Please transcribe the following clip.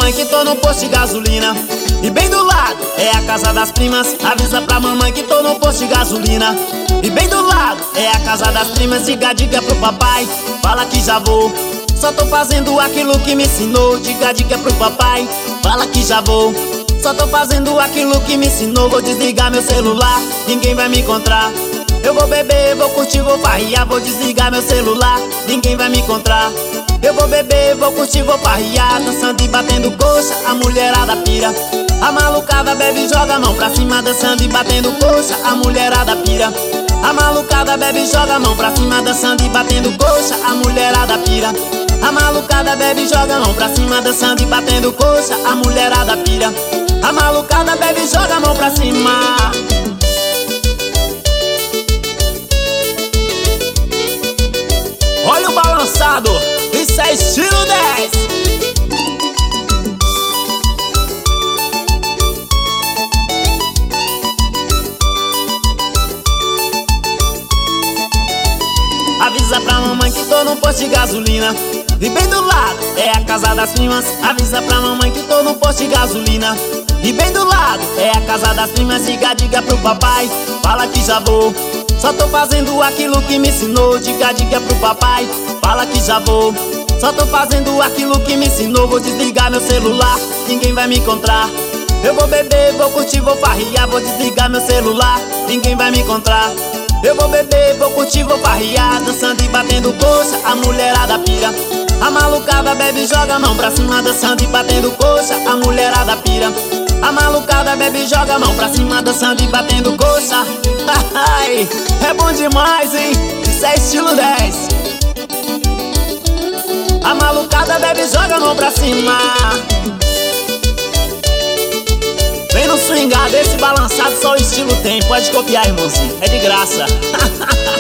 mamãe que tô no posto de gasolina. E bem do lado é a casa das primas. Avisa pra mamãe que tô no posto de gasolina. E bem do lado é a casa das primas. Diga pro papai, fala que já vou. Só tô fazendo aquilo que me ensinou. Diga pro papai, fala que já vou. Só tô fazendo aquilo que me ensinou. Vou desligar meu celular, ninguém vai me encontrar. Eu vou beber, vou curtir, vou farriar. Vou desligar meu celular, ninguém vai me encontrar. Eu vou beber, vou curtir, vou farriar. Dançando e batendo coxa, a mulherada pira. A malucada bebe e joga a mão pra cima. Dançando e batendo coxa, a mulherada pira. A malucada bebe e joga a mão pra cima. Dançando e batendo coxa, a mulherada pira. A malucada bebe e joga a mão pra cima. Dançando e batendo coxa, a mulherada pira. A malucada bebe e joga a mão pra cima. Olha o balançado, isso é estilo 10. Avisa pra mamãe que tô no posto de gasolina. E bem do lado é a casa das primas. Avisa pra mamãe que tô no posto de gasolina. E bem do lado é a casa das primas. Diga pro papai, fala que já vou. Só tô fazendo aquilo que me ensinou. Diga pro papai, fala que já vou. Só tô fazendo aquilo que me ensinou. Vou desligar meu celular, ninguém vai me encontrar. Eu vou beber, vou curtir, vou farriar. Vou desligar meu celular, ninguém vai me encontrar. Eu vou beber, vou curtir, vou farriar. Dançando e batendo coxa, a mulherada pira. A malucada bebe e joga a mão pra cima. Dançando e batendo coxa, a mulherada pira. A malucada bebe e joga a mão pra cima. Dançando e batendo coxa. É bom demais, hein? Isso é estilo 10. A malucada bebe e joga a mão pra cima. Vem no swingado, esse balançado só o estilo tem. Pode copiar, irmãozinho, é de graça.